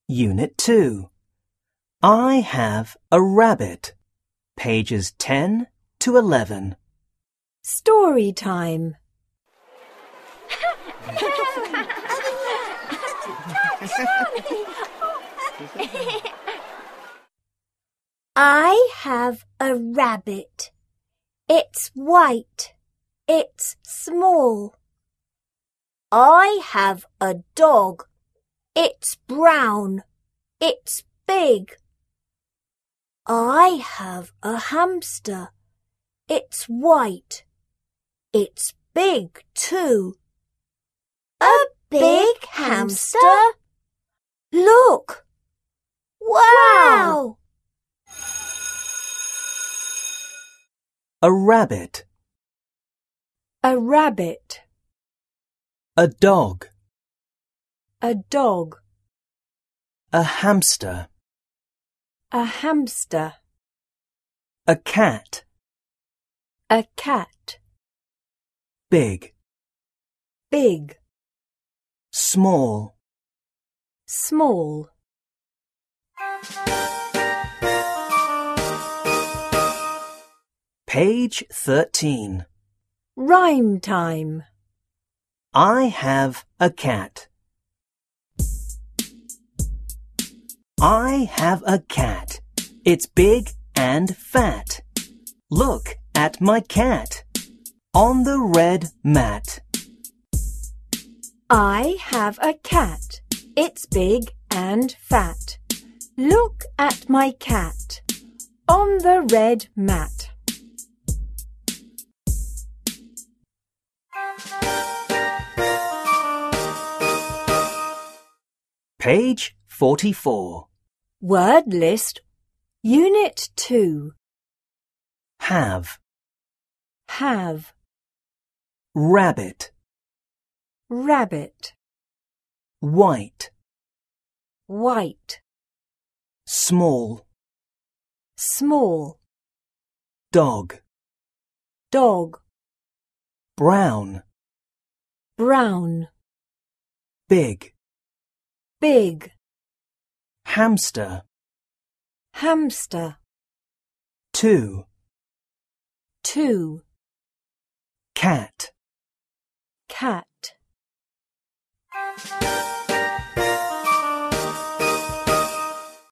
Unit 2. I have a rabbit. Pages 10 to 11. Story time. I have a rabbit. It's white. It's small. I have a dog. It's brown. It's big. I have a hamster. It's white. It's big too. A big hamster? Look! Wow! A rabbit. A rabbit. A dog. A dog. A hamster. A hamster. A cat. A cat. Big. Big. Small. Small. Page 13. Rhyme time. I have a cat. I have a cat. It's big and fat. Look at my cat on the red mat. I have a cat. It's big and fat. Look at my cat on the red mat. Page 44. Word list. Unit 2. Have. Have. Rabbit. Rabbit. White. White. Small. Small. Dog. Dog. Brown. Brown. Big. Big. Hamster. Hamster. 2. 2. Cat. Cat.